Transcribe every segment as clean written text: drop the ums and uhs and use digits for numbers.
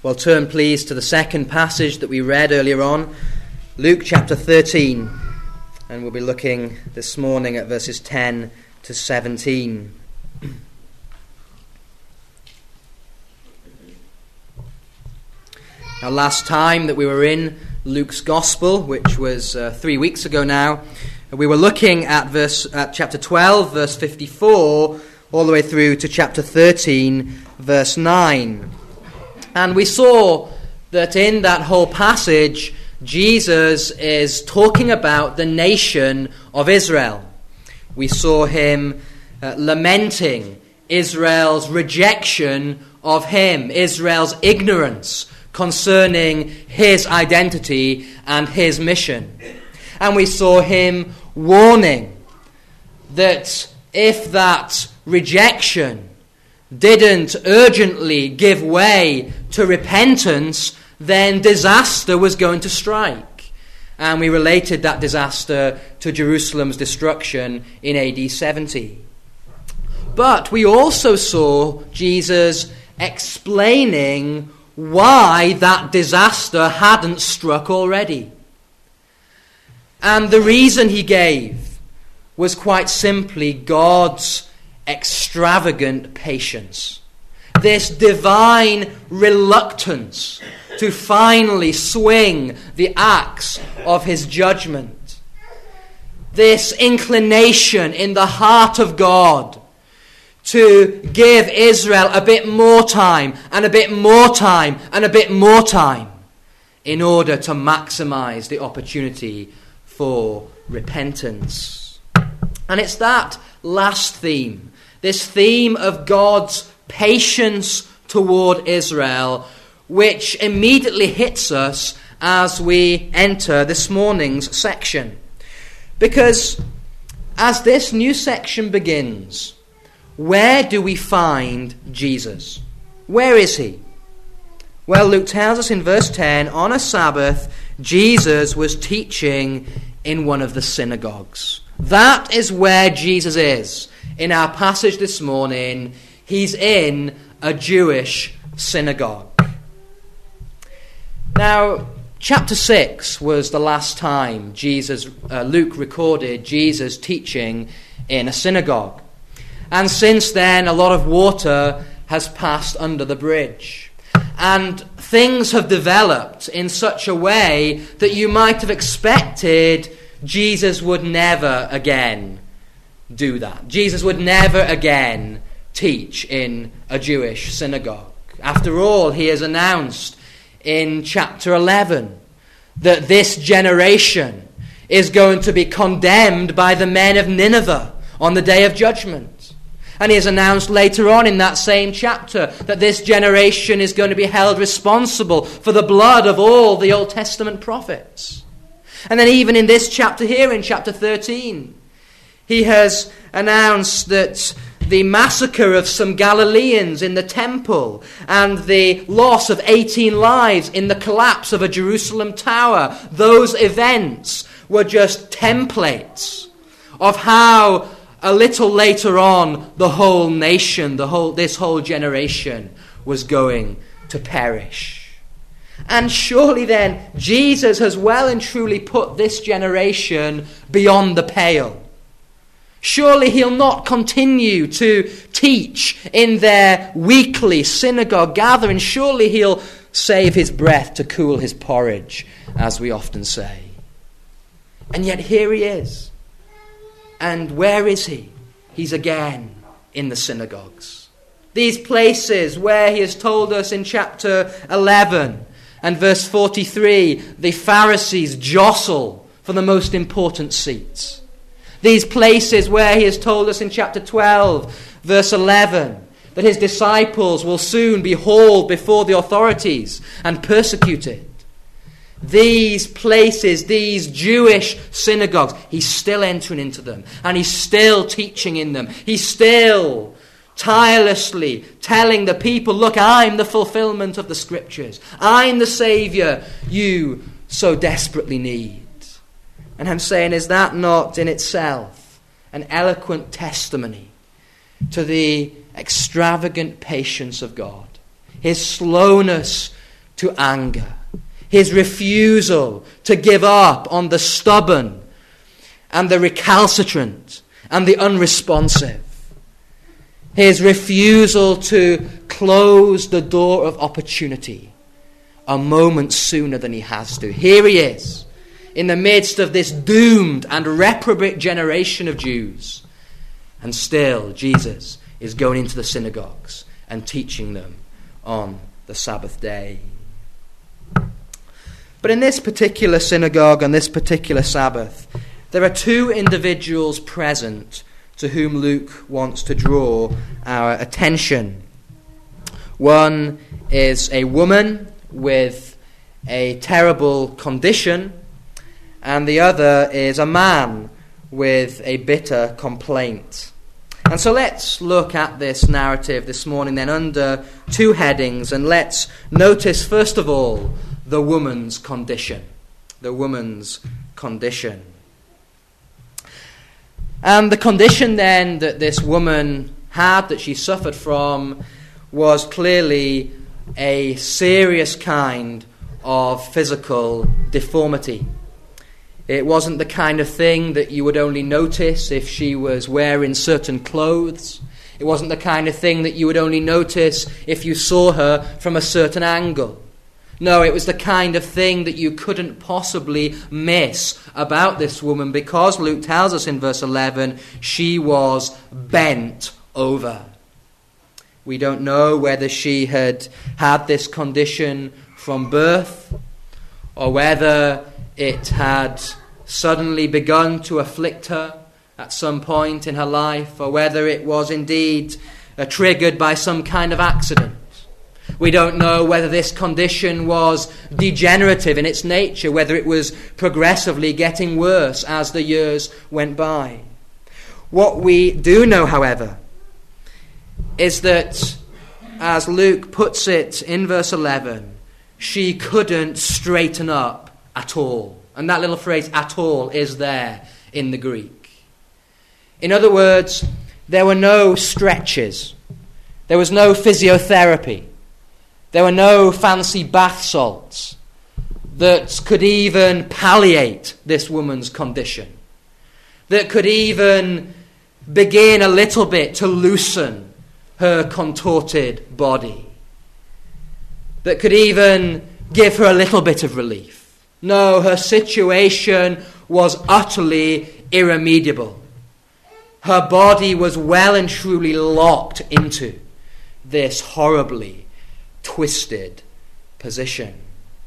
Well, turn please to the second passage that we read earlier on, Luke chapter 13, and we'll be looking this morning at verses 10 to 17. Now, last time that we were in Luke's Gospel, which was 3 weeks ago now, we were looking at chapter 12, verse 54, all the way through to chapter 13, verse 9. And we saw that in that whole passage, Jesus is talking about the nation of Israel. We saw him lamenting Israel's rejection of him, Israel's ignorance concerning his identity and his mission. And we saw him warning that if that rejection didn't urgently give way to repentance, then disaster was going to strike. And we related that disaster to Jerusalem's destruction in AD 70. But we also saw Jesus explaining why that disaster hadn't struck already. And the reason he gave was quite simply God's extravagant patience. This divine reluctance to finally swing the axe of his judgment. This inclination in the heart of God to give Israel a bit more time and a bit more time and a bit more time in order to maximize the opportunity for repentance. And it's that last theme, this theme of God's patience toward Israel, which immediately hits us as we enter this morning's section. Because as this new section begins, where do we find Jesus? Where is he? Well, Luke tells us in verse 10, on a Sabbath, Jesus was teaching in one of the synagogues. That is where Jesus is. In our passage this morning, he's in a Jewish synagogue. Now, chapter 6 was the last time Luke recorded Jesus teaching in a synagogue. And since then, a lot of water has passed under the bridge. And things have developed in such a way that you might have expected Jesus would never again do that. Jesus would never again teach in a Jewish synagogue. After all, he has announced in chapter 11 that this generation is going to be condemned by the men of Nineveh on the day of judgment. And he has announced later on in that same chapter that this generation is going to be held responsible for the blood of all the Old Testament prophets. And then even in this chapter here, in chapter 13, he has announced that the massacre of some Galileans in the temple and the loss of 18 lives in the collapse of a Jerusalem tower, those events were just templates of how a little later on the whole nation, this whole generation was going to perish. And surely then Jesus has well and truly put this generation beyond the pale. Surely he'll not continue to teach in their weekly synagogue gathering. Surely he'll save his breath to cool his porridge, as we often say. And yet here he is. And where is he? He's again in the synagogues. These places where he has told us in chapter 11 and verse 43, the Pharisees jostle for the most important seats. These places where he has told us in chapter 12, verse 11, that his disciples will soon be hauled before the authorities and persecuted. These places, these Jewish synagogues, he's still entering into them and he's still teaching in them. He's still tirelessly telling the people, look, I'm the fulfillment of the scriptures. I'm the Savior you so desperately need. And I'm saying, is that not in itself an eloquent testimony to the extravagant patience of God? His slowness to anger, his refusal to give up on the stubborn and the recalcitrant and the unresponsive, his refusal to close the door of opportunity a moment sooner than he has to. Here he is, in the midst of this doomed and reprobate generation of Jews, and still Jesus is going into the synagogues and teaching them on the Sabbath day. But in this particular synagogue on this particular Sabbath, there are two individuals present to whom Luke wants to draw our attention. One is a woman with a terrible condition, and the other is a man with a bitter complaint. And so let's look at this narrative this morning then under two headings, and let's notice first of all the woman's condition. The woman's condition. And the condition then that this woman had, that she suffered from, was clearly a serious kind of physical deformity. It wasn't the kind of thing that you would only notice if she was wearing certain clothes. It wasn't the kind of thing that you would only notice if you saw her from a certain angle. No, it was the kind of thing that you couldn't possibly miss about this woman, because Luke tells us in verse 11, she was bent over. We don't know whether she had had this condition from birth, or whether it had suddenly begun to afflict her at some point in her life, or whether it was indeed triggered by some kind of accident. We don't know whether this condition was degenerative in its nature, whether it was progressively getting worse as the years went by. What we do know, however, is that, as Luke puts it in verse 11, she couldn't straighten up at all. And that little phrase, at all, is there in the Greek. In other words, there were no stretches. There was no physiotherapy. There were no fancy bath salts that could even palliate this woman's condition, that could even begin a little bit to loosen her contorted body, that could even give her a little bit of relief. No, her situation was utterly irremediable. Her body was well and truly locked into this horribly twisted position.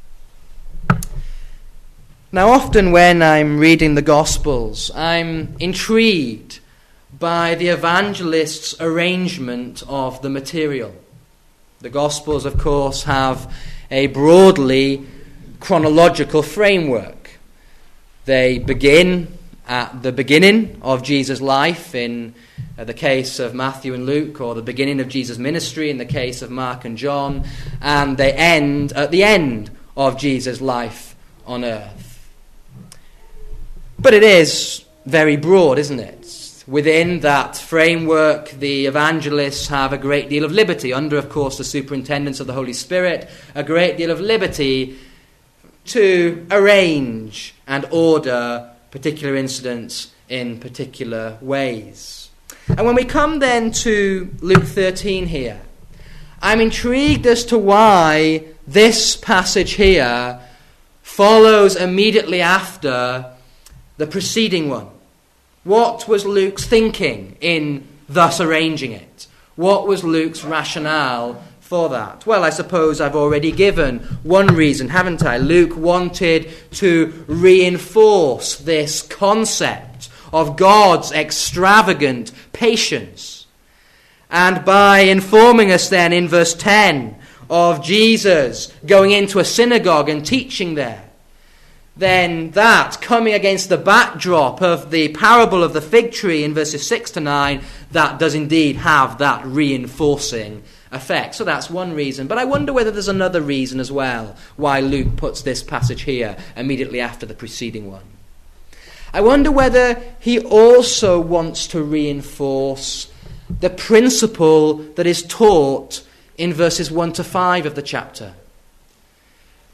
Now, often when I'm reading the Gospels, I'm intrigued by the evangelist's arrangement of the material. The Gospels, of course, have a broadly chronological framework. They begin at the beginning of Jesus' life in the case of Matthew and Luke, or the beginning of Jesus' ministry in the case of Mark and John, and they end at the end of Jesus' life on earth. But it is very broad, isn't it? Within that framework, the evangelists have a great deal of liberty, under, of course, the superintendence of the Holy Spirit, a great deal of liberty to arrange and order particular incidents in particular ways. And when we come then to Luke 13 here, I'm intrigued as to why this passage here follows immediately after the preceding one. What was Luke's thinking in thus arranging it? What was Luke's rationale for that? Well, I suppose I've already given one reason, haven't I? Luke wanted to reinforce this concept of God's extravagant patience. And by informing us then in verse 10 of Jesus going into a synagogue and teaching there, then that, coming against the backdrop of the parable of the fig tree in verses 6 to 9, that does indeed have that reinforcing effect. So that's one reason. But I wonder whether there's another reason as well why Luke puts this passage here immediately after the preceding one. I wonder whether he also wants to reinforce the principle that is taught in verses 1 to 5 of the chapter.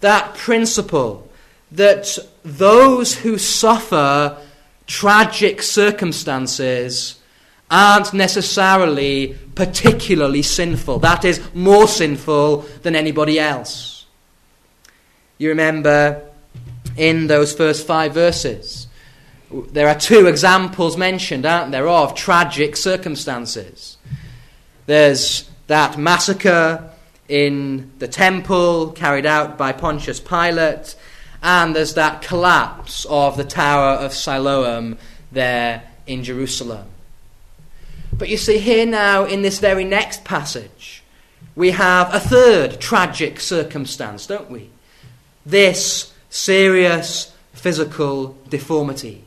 that principle that those who suffer tragic circumstances aren't necessarily particularly sinful. That is, more sinful than anybody else. You remember in those first 5 verses, there are 2 examples mentioned, aren't there, of tragic circumstances. There's that massacre in the temple carried out by Pontius Pilate, and there's that collapse of the Tower of Siloam there in Jerusalem. But you see, here now in this very next passage, we have a third tragic circumstance, don't we? This serious physical deformity.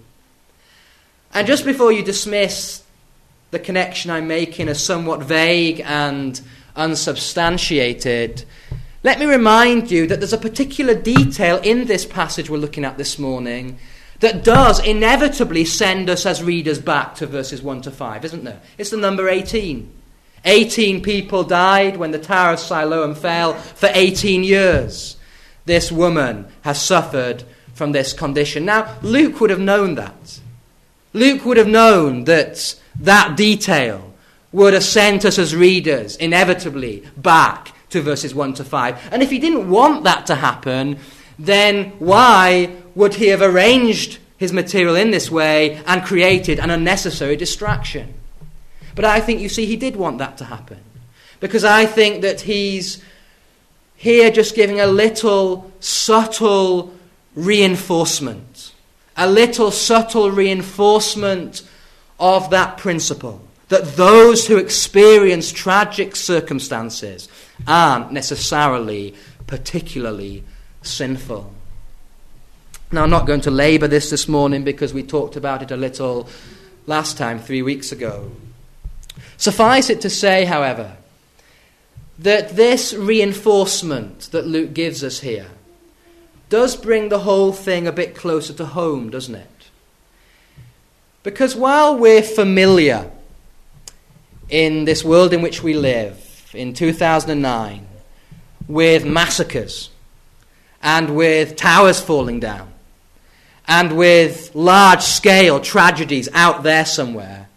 And just before you dismiss the connection I'm making as somewhat vague and unsubstantiated, let me remind you that there's a particular detail in this passage we're looking at this morning that does inevitably send us as readers back to verses 1 to 5, isn't there? It's the number 18. 18 people died when the Tower of Siloam fell for 18 years. This woman has suffered from this condition. Now, Luke would have known that. Luke would have known that that detail would have sent us as readers inevitably back to verses 1 to 5. And if he didn't want that to happen, then why would he have arranged his material in this way and created an unnecessary distraction? But I think, you see, he did want that to happen. Because I think that he's here just giving a little subtle reinforcement. A little subtle reinforcement of that principle. That those who experience tragic circumstances aren't necessarily particularly sinful. Now, I'm not going to labour this morning because we talked about it a little last time, 3 weeks ago. Suffice it to say, however, that this reinforcement that Luke gives us here does bring the whole thing a bit closer to home, doesn't it? Because while we're familiar in this world in which we live, in 2009, with massacres, and with towers falling down, and with large-scale tragedies out there somewhere,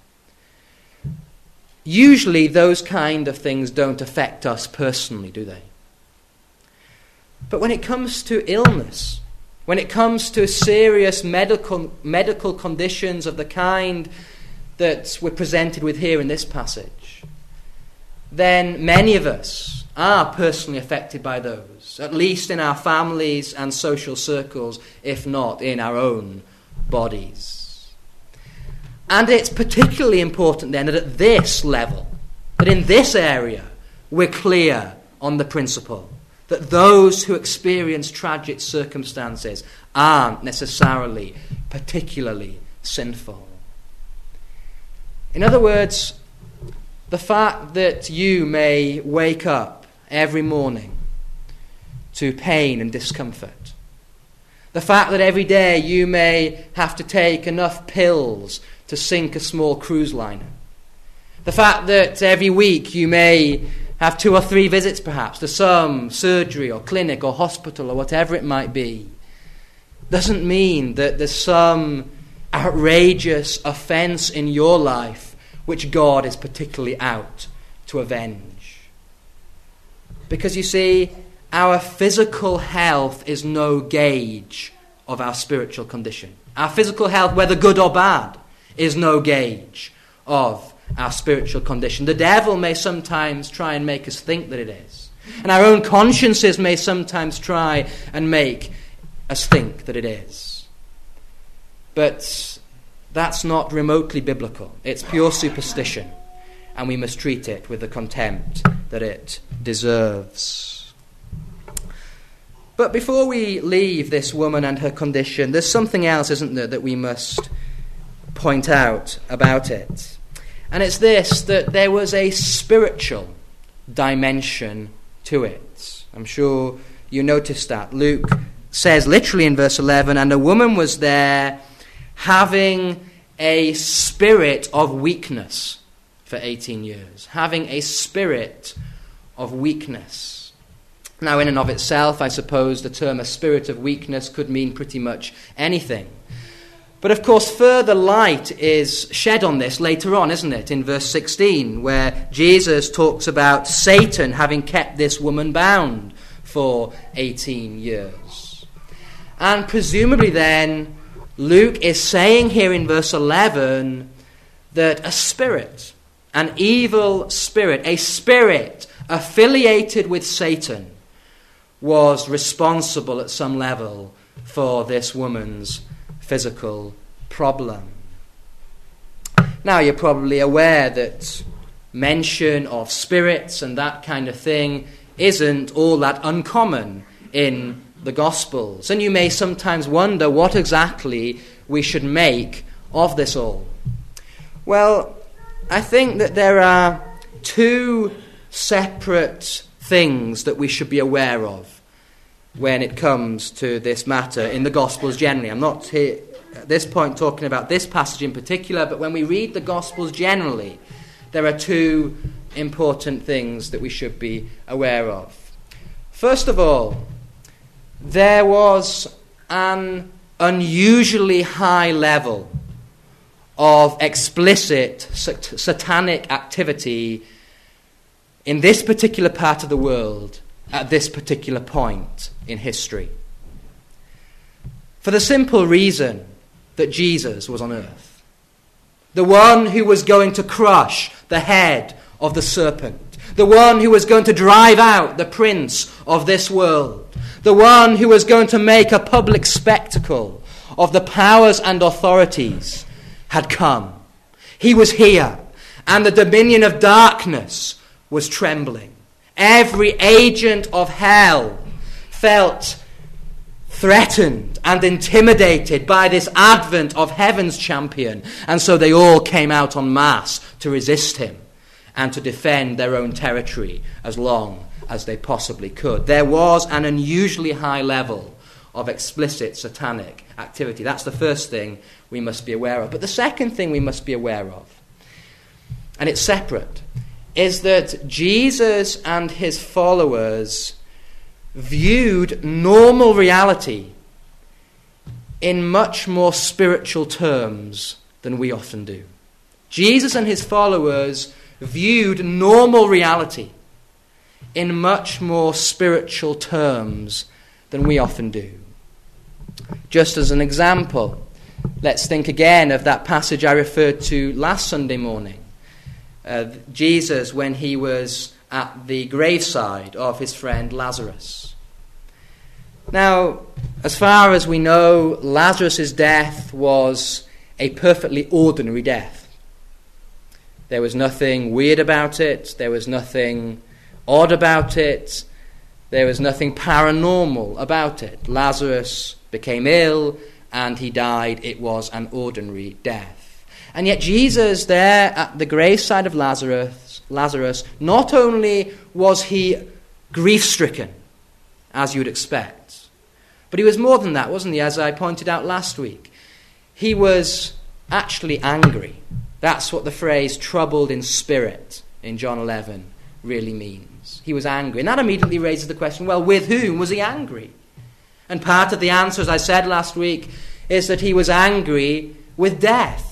usually those kind of things don't affect us personally, do they? But when it comes to illness, when it comes to serious medical conditions of the kind that we're presented with here in this passage, then many of us are personally affected by those, at least in our families and social circles, if not in our own bodies. And it's particularly important then that at this level, that in this area, we're clear on the principle that those who experience tragic circumstances aren't necessarily particularly sinful. In other words, the fact that you may wake up every morning to pain and discomfort, the fact that every day you may have to take enough pills to sink a small cruise liner, the fact that every week you may have 2 or 3 visits perhaps to some surgery or clinic or hospital or whatever it might be, doesn't mean that there's some outrageous offence in your life which God is particularly out to avenge. Because you see, our physical health is no gauge of our spiritual condition. Our physical health, whether good or bad, is no gauge of our spiritual condition. The devil may sometimes try and make us think that it is. And our own consciences may sometimes try and make us think that it is. But that's not remotely biblical. It's pure superstition. And we must treat it with the contempt that it deserves. But before we leave this woman and her condition, there's something else, isn't there, that we must point out about it. And it's this, that there was a spiritual dimension to it. I'm sure you noticed that. Luke says literally in verse 11, and a woman was there having a spirit of weakness for 18 years. Having a spirit of weakness. Now, in and of itself, I suppose the term a spirit of weakness could mean pretty much anything. But of course, further light is shed on this later on, isn't it? In verse 16, where Jesus talks about Satan having kept this woman bound for 18 years. And presumably then, Luke is saying here in verse 11 that a spirit, an evil spirit, a spirit affiliated with Satan, was responsible at some level for this woman's physical problem. Now, you're probably aware that mention of spirits and that kind of thing isn't all that uncommon in the Gospels. And you may sometimes wonder what exactly we should make of this all. Well, I think that there are two separate things that we should be aware of when it comes to this matter in the Gospels generally. I'm not here at this point talking about this passage in particular, but when we read the Gospels generally, there are two important things that we should be aware of. First of all, there was an unusually high level of explicit satanic activity in this particular part of the world at this particular point in history. For the simple reason that Jesus was on earth. The one who was going to crush the head of the serpent. The one who was going to drive out the prince of this world. The one who was going to make a public spectacle of the powers and authorities had come. He was here, and the dominion of darkness was trembling. Every agent of hell felt threatened and intimidated by this advent of heaven's champion, and so they all came out en masse to resist him and to defend their own territory as long as they possibly could. There was an unusually high level of explicit satanic activity. That's the first thing we must be aware of. But the second thing we must be aware of, and it's separate, is that Jesus and his followers viewed normal reality in much more spiritual terms than we often do. Jesus and his followers viewed normal reality in much more spiritual terms than we often do. Just as an example, let's think again of that passage I referred to last Sunday morning. Jesus, when he was at the graveside of his friend Lazarus. Now, as far as we know, Lazarus' death was a perfectly ordinary death. There was nothing weird about it. There was nothing odd about it. There was nothing paranormal about it. Lazarus became ill and he died. It was an ordinary death. And yet Jesus there at the graveside of Lazarus, not only was he grief-stricken, as you would expect, but he was more than that, wasn't he, as I pointed out last week. He was actually angry. That's what the phrase troubled in spirit in John 11 really means. He was angry. And that immediately raises the question, well, with whom was he angry? And part of the answer, as I said last week, is that he was angry with death.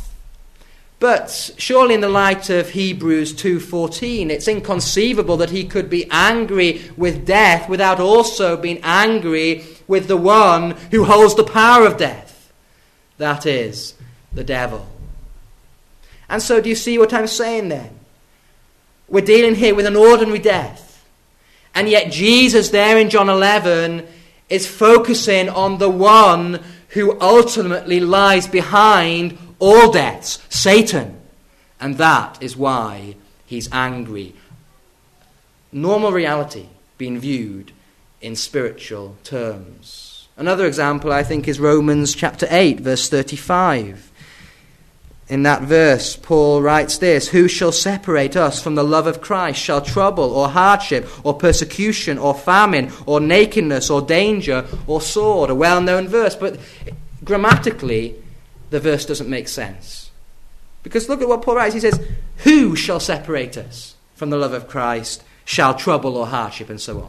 But surely in the light of Hebrews 2:14, it's inconceivable that he could be angry with death without also being angry with the one who holds the power of death. That is, the devil. And so do you see what I'm saying then? We're dealing here with an ordinary death. And yet Jesus there in John 11 is focusing on the one who ultimately lies behind all deaths, Satan. And that is why he's angry. Normal reality being viewed in spiritual terms. Another example, I think, is Romans chapter 8, verse 35. In that verse, Paul writes this: "Who shall separate us from the love of Christ? Shall trouble or hardship or persecution or famine or nakedness or danger or sword?" A well-known verse, but grammatically, the verse doesn't make sense. Because look at what Paul writes. He says, who shall separate us from the love of Christ? Shall trouble or hardship, and so on.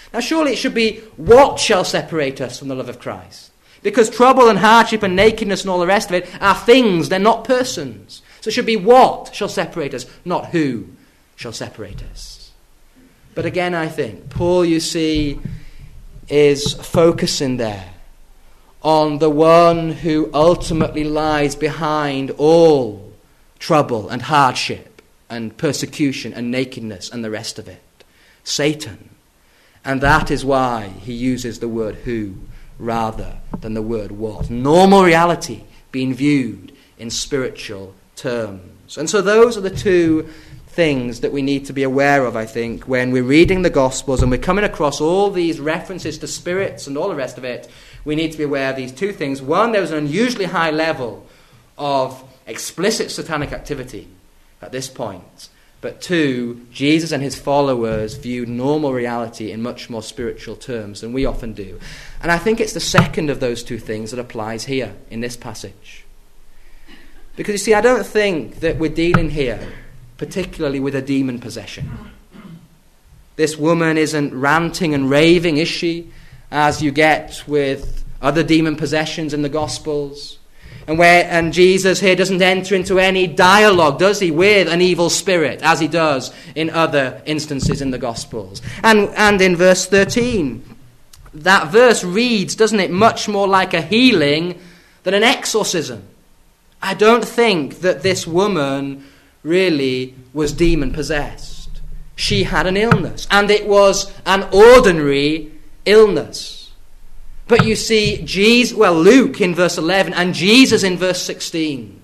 Now surely it should be, what shall separate us from the love of Christ? Because trouble and hardship and nakedness and all the rest of it are things, they're not persons. So it should be, what shall separate us, not who shall separate us. But again, I think Paul, you see, is focusing there on the one who ultimately lies behind all trouble and hardship and persecution and nakedness and the rest of it, Satan. And that is why he uses the word who rather than the word what. Normal reality being viewed in spiritual terms. And so those are the two things that we need to be aware of, I think, when we're reading the Gospels and we're coming across all these references to spirits and all the rest of it. We need to be aware of these two things. One, there was an unusually high level of explicit satanic activity at this point. But two, Jesus and his followers viewed normal reality in much more spiritual terms than we often do. And I think it's the second of those two things that applies here in this passage. Because you see, I don't think that we're dealing here particularly with a demon possession. This woman isn't ranting and raving, is she? As you get with other demon possessions in the Gospels. And Jesus here doesn't enter into any dialogue, does he, with an evil spirit, as he does in other instances in the Gospels. And in verse 13, that verse reads, doesn't it, much more like a healing than an exorcism. I don't think that this woman really was demon-possessed. She had an illness, and it was an ordinary illness. But you see, Luke in verse 11 and Jesus in verse 16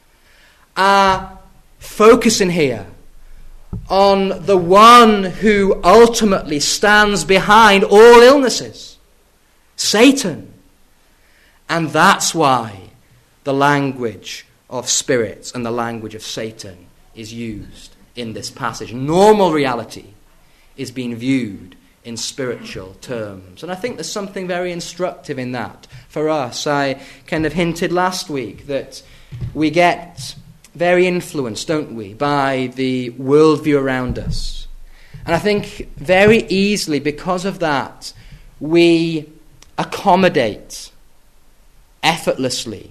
are focusing here on the one who ultimately stands behind all illnesses, Satan. And that's why the language of spirits and the language of Satan is used in this passage. Normal reality is being viewed in spiritual terms. And I think there's something very instructive in that for us. I kind of hinted last week that we get very influenced, don't we, by the worldview around us. And I think very easily, because of that, we accommodate effortlessly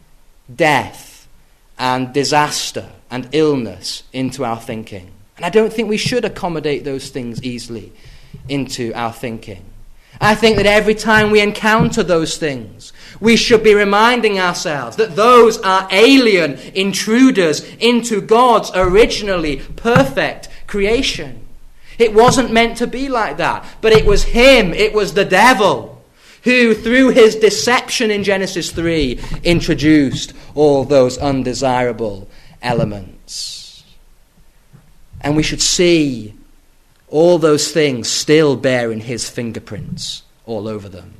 death and disaster and illness into our thinking. And I don't think we should accommodate those things easily into our thinking. I think that every time we encounter those things, we should be reminding ourselves that those are alien intruders into God's originally perfect creation. It wasn't meant to be like that, but it was him, it was the devil, who through his deception in Genesis 3 introduced all those undesirable elements. And we should see all those things still bearing his fingerprints all over them.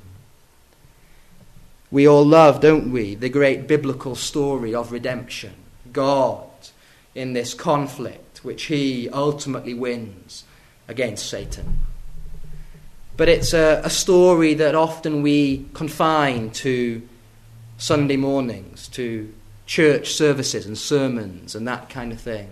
We all love, don't we, the great biblical story of redemption. God in this conflict which he ultimately wins against Satan. But it's a story that often we confine to Sunday mornings, to church services and sermons and that kind of thing.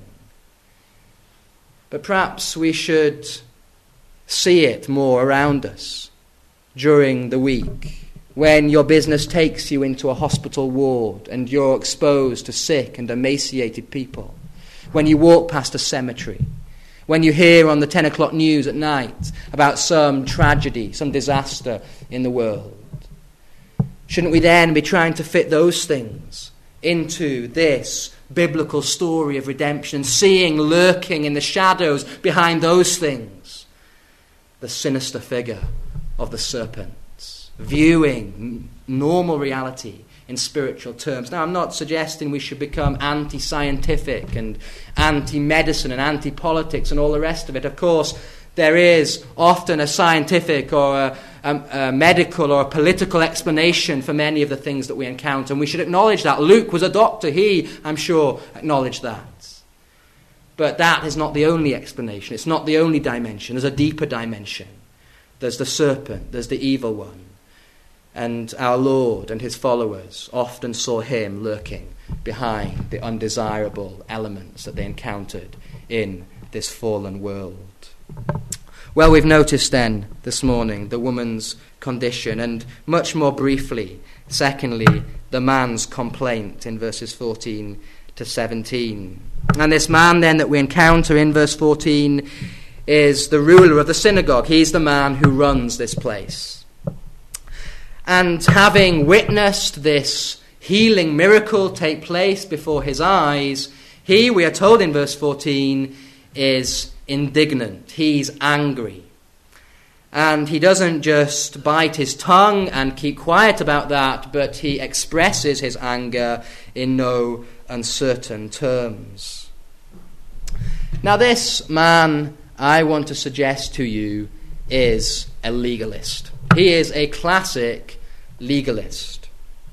But perhaps we should see it more around us during the week, when your business takes you into a hospital ward and you're exposed to sick and emaciated people, when you walk past a cemetery, when you hear on the 10 o'clock news at night about some tragedy, some disaster in the world. Shouldn't we then be trying to fit those things into this biblical story of redemption, seeing lurking in the shadows behind those things the sinister figure of the serpent, viewing normal reality in spiritual terms? Now, I'm not suggesting we should become anti-scientific and anti-medicine and anti-politics and all the rest of it. Of course, there is often a scientific or a medical or a political explanation for many of the things that we encounter, and we should acknowledge that. Luke was a doctor. He, I'm sure, acknowledged that. But that is not the only explanation. It's not the only dimension. There's a deeper dimension. There's the serpent. There's the evil one. And our Lord and his followers often saw him lurking behind the undesirable elements that they encountered in this fallen world. Well, we've noticed then this morning the woman's condition, and much more briefly, secondly, the man's complaint in verses 14 to 17. And this man then that we encounter in verse 14 is the ruler of the synagogue. He's the man who runs this place. And having witnessed this healing miracle take place before his eyes, he, we are told in verse 14, is indignant. He's angry. And he doesn't just bite his tongue and keep quiet about that, but he expresses his anger in no uncertain terms. Now, this man, I want to suggest to you, is a legalist. He is a classic legalist.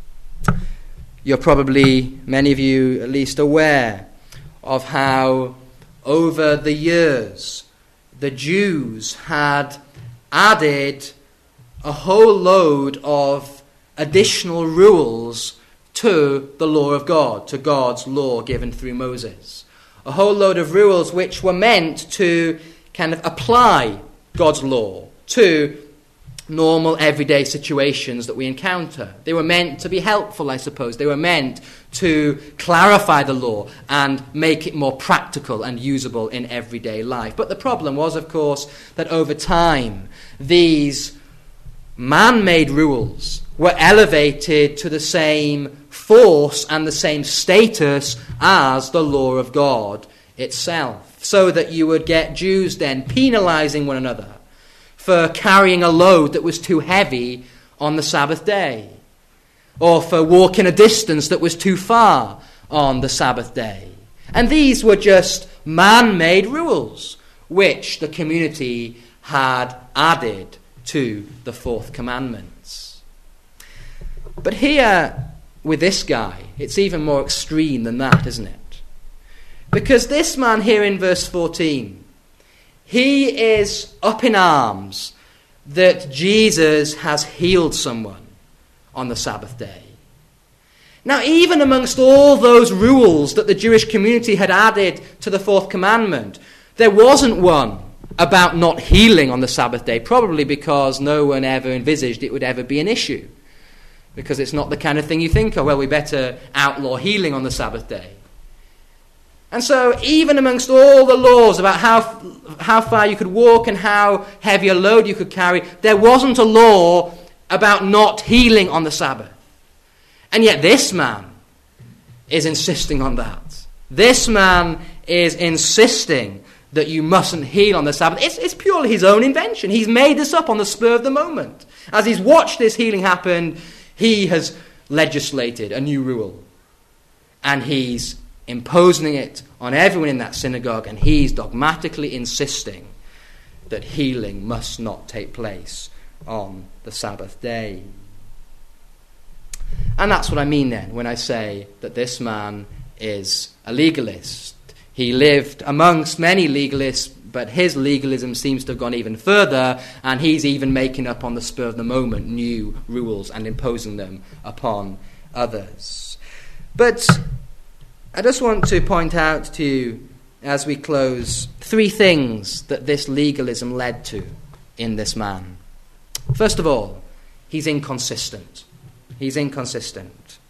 You're probably, many of you at least, aware of how over the years the Jews had added a whole load of additional rules to the law of God, to God's law given through Moses. A whole load of rules which were meant to kind of apply God's law to normal everyday situations that we encounter. They were meant to be helpful, I suppose. They were meant to clarify the law and make it more practical and usable in everyday life. But the problem was, of course, that over time, these man-made rules were elevated to the same force and the same status as the law of God itself, so that you would get Jews then penalizing one another for carrying a load that was too heavy on the Sabbath day, or for walking a distance that was too far on the Sabbath day. And these were just man-made rules which the community had added to the fourth commandments. But here, with this guy, it's even more extreme than that, isn't it? Because this man here in verse 14, he is up in arms that Jesus has healed someone on the Sabbath day. Now, even amongst all those rules that the Jewish community had added to the fourth commandment, there wasn't one about not healing on the Sabbath day, probably because no one ever envisaged it would ever be an issue. Because it's not the kind of thing you think of, well, we better outlaw healing on the Sabbath day. And so even amongst all the laws about how far you could walk and how heavy a load you could carry, there wasn't a law about not healing on the Sabbath. And yet this man is insisting on that. This man is insisting that you mustn't heal on the Sabbath. It's purely his own invention. He's made this up on the spur of the moment. As he's watched this healing happen, he has legislated a new rule. And he's imposing it on everyone in that synagogue, and he's dogmatically insisting that healing must not take place on the Sabbath day. And that's what I mean then when I say that this man is a legalist. He lived amongst many legalists, but his legalism seems to have gone even further, and he's even making up on the spur of the moment new rules and imposing them upon others. But I just want to point out to you, as we close, three things that this legalism led to in this man. First of all, he's inconsistent. He's inconsistent.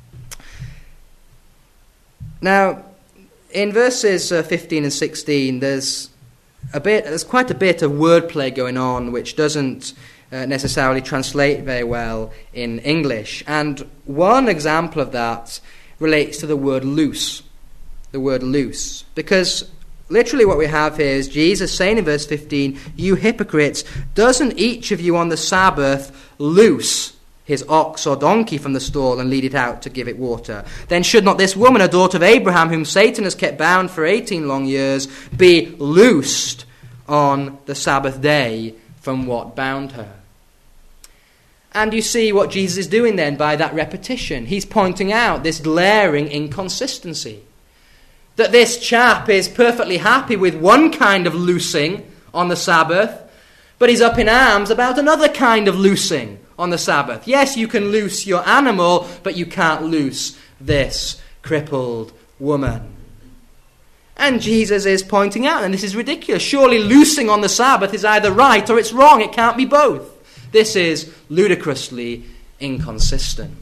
Now, in verses 15 and 16, there's quite a bit of wordplay going on, which doesn't necessarily translate very well in English. And one example of that relates to the word loose. The word loose. Because literally what we have here is Jesus saying in verse 15, "You hypocrites, doesn't each of you on the Sabbath loose his ox or donkey from the stall and lead it out to give it water? Then should not this woman, a daughter of Abraham, whom Satan has kept bound for 18 long years, be loosed on the Sabbath day from what bound her?" And you see what Jesus is doing then by that repetition. He's pointing out this glaring inconsistency. That this chap is perfectly happy with one kind of loosing on the Sabbath, but he's up in arms about another kind of loosing on the Sabbath. Yes, you can loose your animal, but you can't loose this crippled woman. And Jesus is pointing out, and this is ridiculous. Surely loosing on the Sabbath is either right or it's wrong. It can't be both. This is ludicrously inconsistent.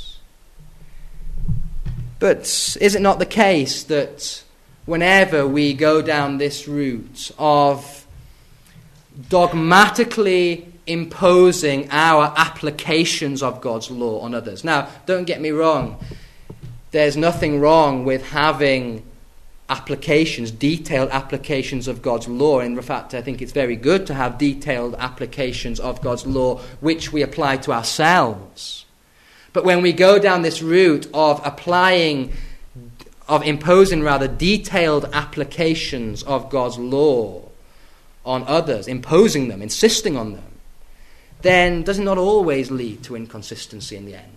But is it not the case that whenever we go down this route of dogmatically imposing our applications of God's law on others? Now, don't get me wrong. There's nothing wrong with having applications, detailed applications of God's law. In fact, I think it's very good to have detailed applications of God's law which we apply to ourselves. But when we go down this route of imposing detailed applications of God's law on others, imposing them, insisting on them, then does it not always lead to inconsistency in the end?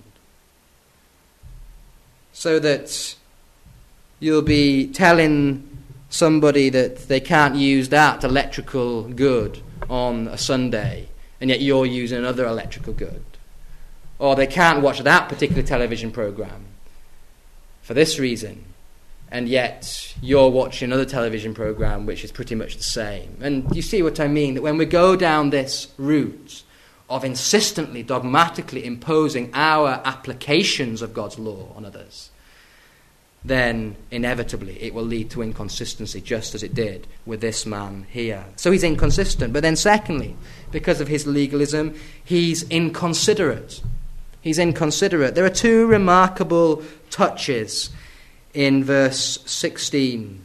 So that you'll be telling somebody that they can't use that electrical good on a Sunday, and yet you're using another electrical good. Or they can't watch that particular television program for this reason, and yet you're watching another television program which is pretty much the same. And you see what I mean? That when we go down this route of insistently, dogmatically imposing our applications of God's law on others, then inevitably it will lead to inconsistency, just as it did with this man here. So he's inconsistent. But then secondly, because of his legalism, he's inconsiderate. He's inconsiderate. There are two remarkable touches in verse 16.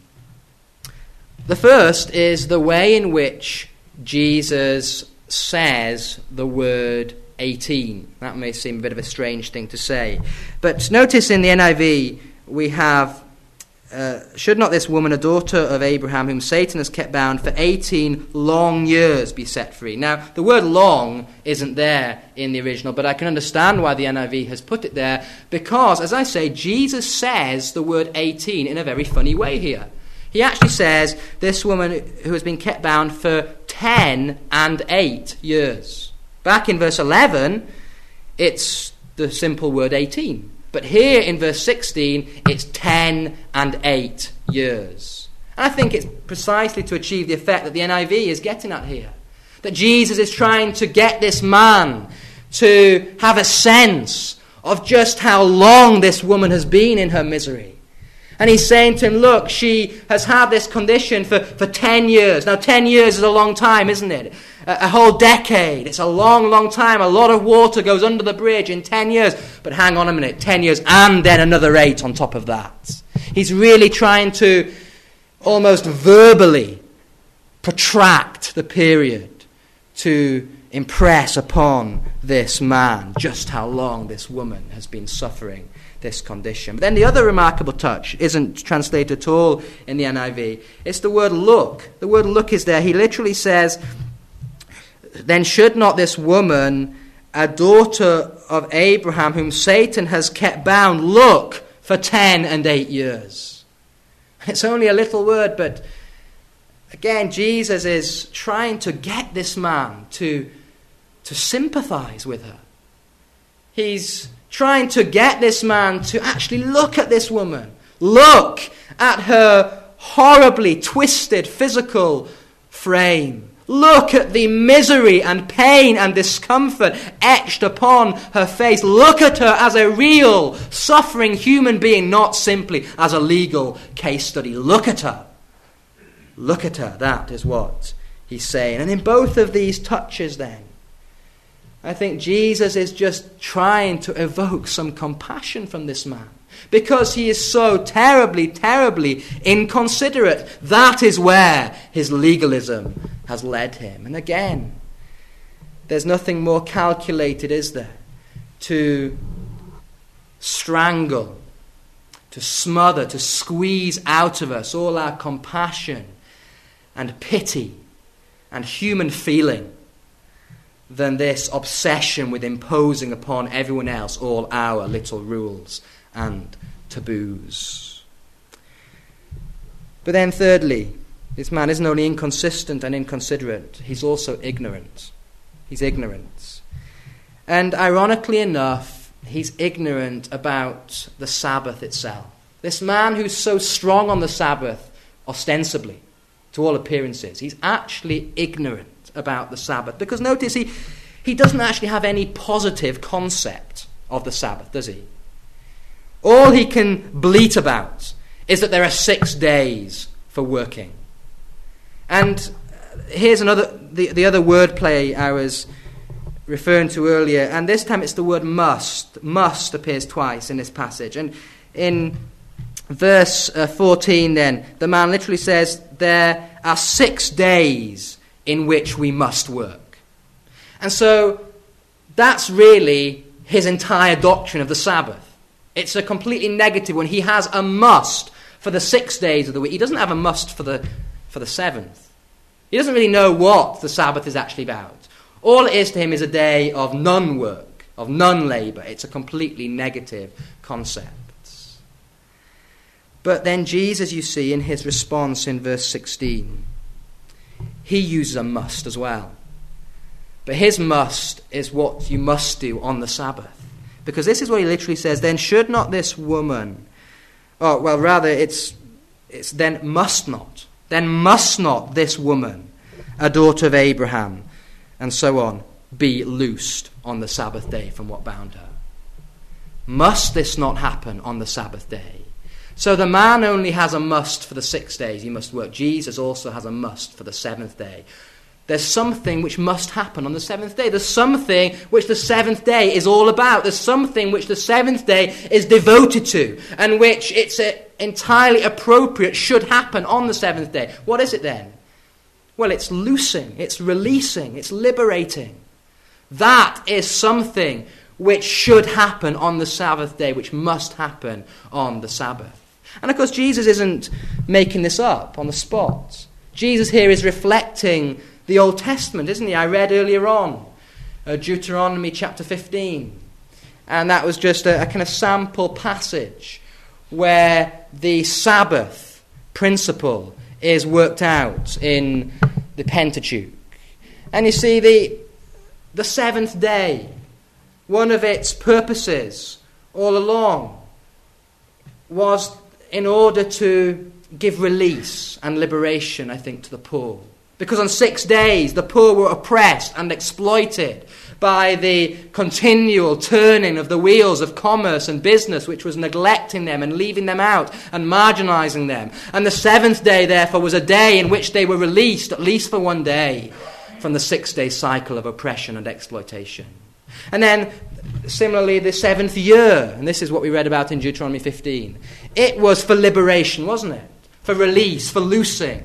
The first is the way in which Jesus says the word 18. That may seem a bit of a strange thing to say. But notice in the NIV, we have, should not this woman, a daughter of Abraham, whom Satan has kept bound for 18 long years, be set free? Now, the word long isn't there in the original, but I can understand why the NIV has put it there, because, as I say, Jesus says the word 18 in a very funny way here. He actually says this woman who has been kept bound for 10 and 8 years. Back in verse 11, it's the simple word 18. But here in verse 16, it's 10 and 8 years. And I think it's precisely to achieve the effect that the NIV is getting at here. That Jesus is trying to get this man to have a sense of just how long this woman has been in her misery. And he's saying to him, look, she has had this condition for 10 years. Now, 10 years is a long time, isn't it? A whole decade. It's a long, long time. A lot of water goes under the bridge in 10 years. But hang on a minute, 10 years and then another 8 on top of that. He's really trying to almost verbally protract the period to impress upon this man just how long this woman has been suffering this condition. But then the other remarkable touch isn't translated at all in the NIV. It's the word look. The word look is there. He literally says, then should not this woman, a daughter of Abraham, whom Satan has kept bound, look for 10 and 8 years? It's only a little word, but again, Jesus is trying to get this man to sympathize with her. He's trying to get this man to actually look at this woman. Look at her horribly twisted physical frame. Look at the misery and pain and discomfort etched upon her face. Look at her as a real, suffering human being, not simply as a legal case study. Look at her. Look at her. That is what he's saying. And in both of these touches then, I think Jesus is just trying to evoke some compassion from this man, because he is so terribly, terribly inconsiderate. That is where his legalism has led him. And again, there's nothing more calculated, is there, to strangle, to smother, to squeeze out of us all our compassion and pity and human feeling than this obsession with imposing upon everyone else all our little rules and taboos. But then thirdly, this man isn't only inconsistent and inconsiderate, he's also ignorant. He's ignorant. And ironically enough, he's ignorant about the Sabbath itself. This man who's so strong on the Sabbath ostensibly, to all appearances. He's actually ignorant about the Sabbath. Because notice, he doesn't actually have any positive concept of the Sabbath, does he? All he can bleat about is that there are 6 days for working. And here's the other wordplay I was referring to earlier, and this time it's the word must. Must appears twice in this passage. And in verse 14 then, the man literally says, there are 6 days in which we must work. And so that's really his entire doctrine of the Sabbath. It's a completely negative one. He has a must for the 6 days of the week. He doesn't have a must for the 7th. He doesn't really know what the Sabbath is actually about. All it is to him is a day of none work, of none labour. It's a completely negative concept. But then Jesus, you see, in his response in verse 16, he uses a must as well. But his must is what you must do on the Sabbath. Because this is what he literally says, then should not this woman, it's then must not. Then must not this woman, a daughter of Abraham, and so on, be loosed on the Sabbath day from what bound her? Must this not happen on the Sabbath day? So the man only has a must for the 6 days he must work. Jesus also has a must for the 7th day. There's something which must happen on the 7th day. There's something which the 7th day is all about. There's something which the 7th day is devoted to, and which it's entirely appropriate should happen on the 7th day. What is it then? Well, it's loosing, it's releasing, it's liberating. That is something which should happen on the Sabbath day, which must happen on the Sabbath. And of course, Jesus isn't making this up on the spot. Jesus here is reflecting the Old Testament, isn't he? I read earlier on Deuteronomy chapter 15. And that was just a kind of sample passage where the Sabbath principle is worked out in the Pentateuch. And you see, the 7th day, one of its purposes all along was in order to give release and liberation, I think, to the poor. Because on 6 days, the poor were oppressed and exploited by the continual turning of the wheels of commerce and business, which was neglecting them and leaving them out and marginalizing them. And the 7th day, therefore, was a day in which they were released, at least for one day, from the 6-day cycle of oppression and exploitation. And then, similarly, the 7th year, and this is what we read about in Deuteronomy 15, it was for liberation, wasn't it? For release, for loosing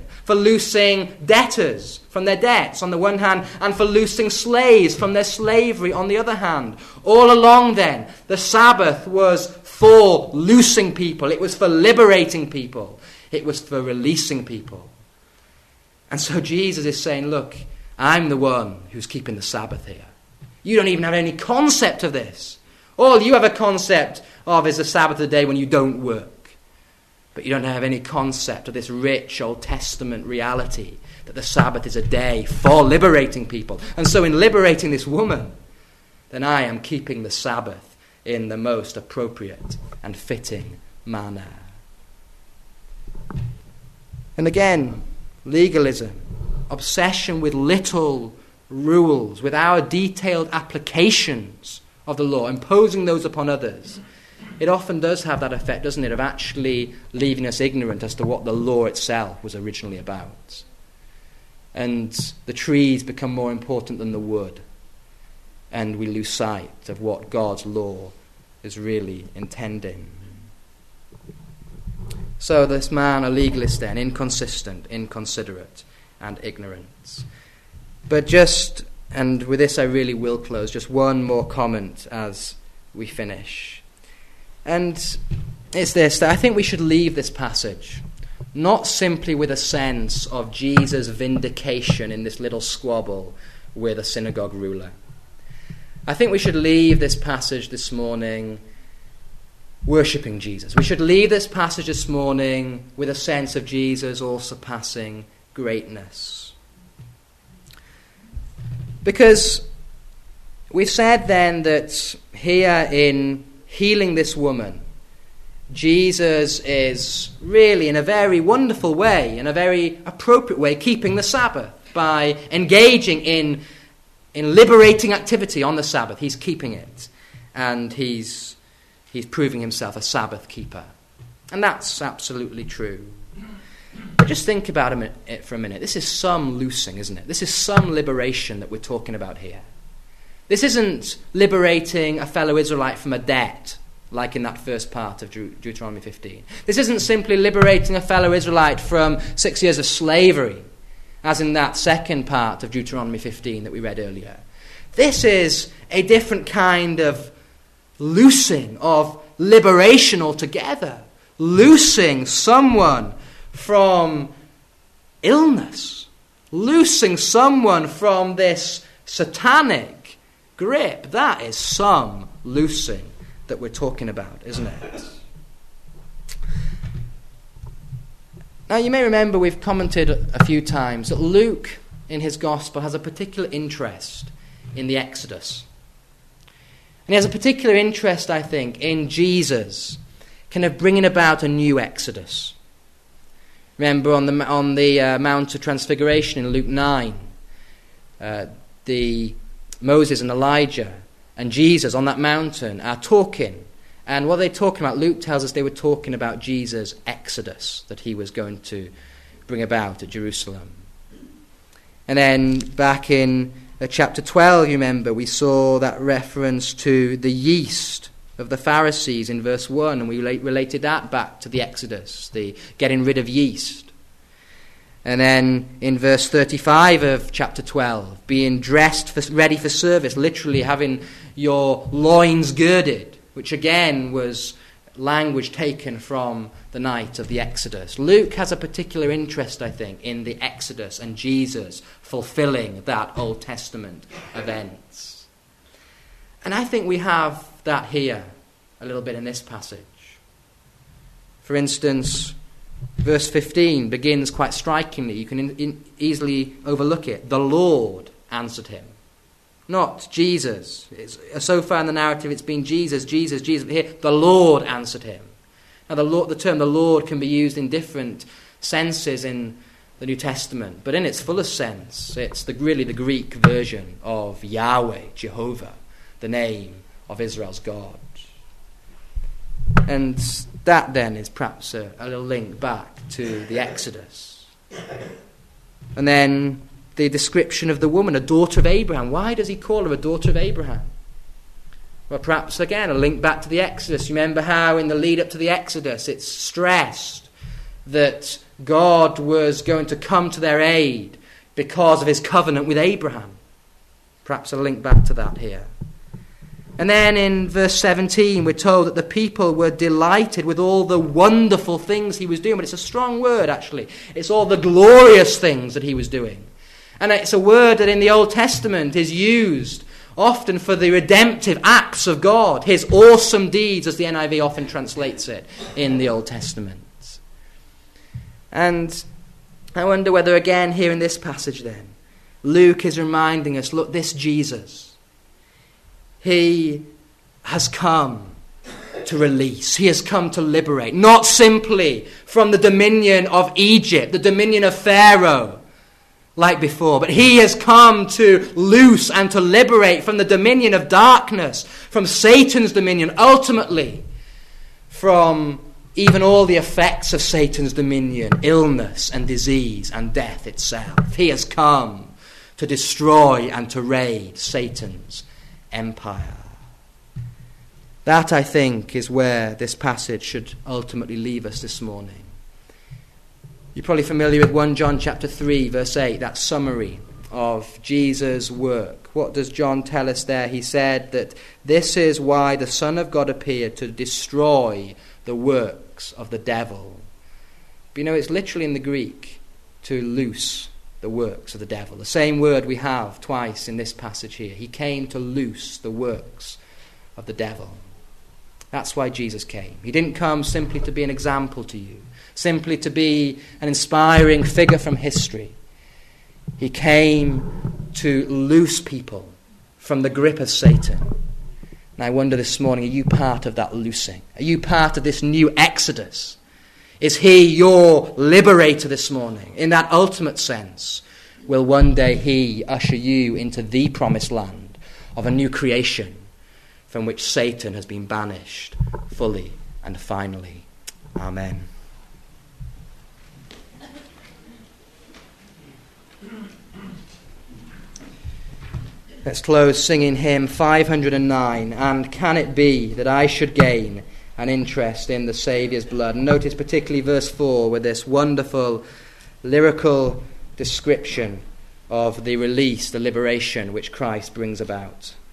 debtors from their debts on the one hand, and for loosing slaves from their slavery on the other hand. All along then, the Sabbath was for loosing people. It was for liberating people. It was for releasing people. And so Jesus is saying, look, I'm the one who's keeping the Sabbath here. You don't even have any concept of this. All you have a concept of is the Sabbath, the day when you don't work. But you don't have any concept of this rich Old Testament reality that the Sabbath is a day for liberating people. And so in liberating this woman, then I am keeping the Sabbath in the most appropriate and fitting manner. And again, legalism, obsession with little rules, with our detailed applications of the law, imposing those upon others, it often does have that effect, doesn't it, of actually leaving us ignorant as to what the law itself was originally about. And the trees become more important than the wood, and we lose sight of what God's law is really intending. So this man, a legalist then, inconsistent, inconsiderate, and ignorant. But just, and with this I really will close, just one more comment as we finish. And it's this, that I think we should leave this passage not simply with a sense of Jesus' vindication in this little squabble with a synagogue ruler. I think we should leave this passage this morning worshipping Jesus. We should leave this passage this morning with a sense of Jesus' all-surpassing greatness. Because we've said then that here in healing this woman, Jesus is really, in a very wonderful way, in a very appropriate way, keeping the Sabbath by engaging in liberating activity on the Sabbath. He's keeping it, and he's proving himself a Sabbath keeper. And that's absolutely true. But just think about it for a minute. This is some loosing, isn't it? This is some liberation that we're talking about here. This isn't liberating a fellow Israelite from a debt, like in that first part of Deuteronomy 15. This isn't simply liberating a fellow Israelite from 6 years of slavery, as in that second part of Deuteronomy 15 that we read earlier. This is a different kind of loosing, of liberation altogether. Loosing someone from illness. Loosing someone from this satanic grip. That is some loosing that we're talking about, isn't it? Now, you may remember we've commented a few times that Luke, in his Gospel, has a particular interest in the Exodus. And he has a particular interest, I think, in Jesus kind of bringing about a new Exodus. Remember on the Mount of Transfiguration in Luke 9, Moses and Elijah and Jesus on that mountain are talking. And what they're talking about, Luke tells us they were talking about Jesus' exodus that he was going to bring about at Jerusalem. And then back in chapter 12, you remember, we saw that reference to the yeast of the Pharisees in verse 1, and we related that back to the Exodus, the getting rid of yeast. And then in verse 35 of chapter 12, being dressed ready for service, literally having your loins girded, which again was language taken from the night of the Exodus. Luke has a particular interest, I think, in the Exodus and Jesus fulfilling that Old Testament events. And I think we have that here a little bit in this passage. For instance, verse 15 begins quite strikingly. You can easily overlook it. The Lord answered him. Not Jesus. So far in the narrative it's been Jesus. But here, the Lord answered him. Now the term the Lord can be used in different senses in the New Testament, but in its fullest sense, it's really the Greek version of Yahweh, Jehovah, the name of Israel's God. And that then is perhaps a little link back to the Exodus. And then the description of the woman, a daughter of Abraham. Why does he call her a daughter of Abraham? Well, perhaps again a link back to the Exodus. You remember how in the lead up to the Exodus it's stressed that God was going to come to their aid because of his covenant with Abraham. Perhaps a link back to that here. And then in verse 17 we're told that the people were delighted with all the wonderful things he was doing. But it's a strong word, actually. It's all the glorious things that he was doing. And it's a word that in the Old Testament is used often for the redemptive acts of God, his awesome deeds, as the NIV often translates it in the Old Testament. And I wonder whether again here in this passage then, Luke is reminding us, look, this Jesus, he has come to release. He has come to liberate, not simply from the dominion of Egypt, the dominion of Pharaoh, like before, but he has come to loose and to liberate from the dominion of darkness, from Satan's dominion, ultimately from even all the effects of Satan's dominion, illness and disease and death itself. He has come to destroy and to raid Satan's empire. That, I think, is where this passage should ultimately leave us this morning. You're probably familiar with 1 John chapter 3, verse 8, that summary of Jesus' work. What does John tell us there? He said that this is why the Son of God appeared, to destroy the works of the devil. But you know, it's literally in the Greek, to loose the works of the devil. The same word we have twice in this passage here. He came to loose the works of the devil. That's why Jesus came. He didn't come simply to be an example to you, simply to be an inspiring figure from history. He came to loose people from the grip of Satan, And I wonder this morning, are you part of that loosing? Are you part of this new exodus? Is he your liberator this morning? In that ultimate sense, will one day he usher you into the promised land of a new creation from which Satan has been banished fully and finally. Amen. Let's close singing hymn 509, And Can It Be That I Should Gain an Interest in the Saviour's Blood? And notice particularly verse 4 with this wonderful lyrical description of the release, the liberation which Christ brings about.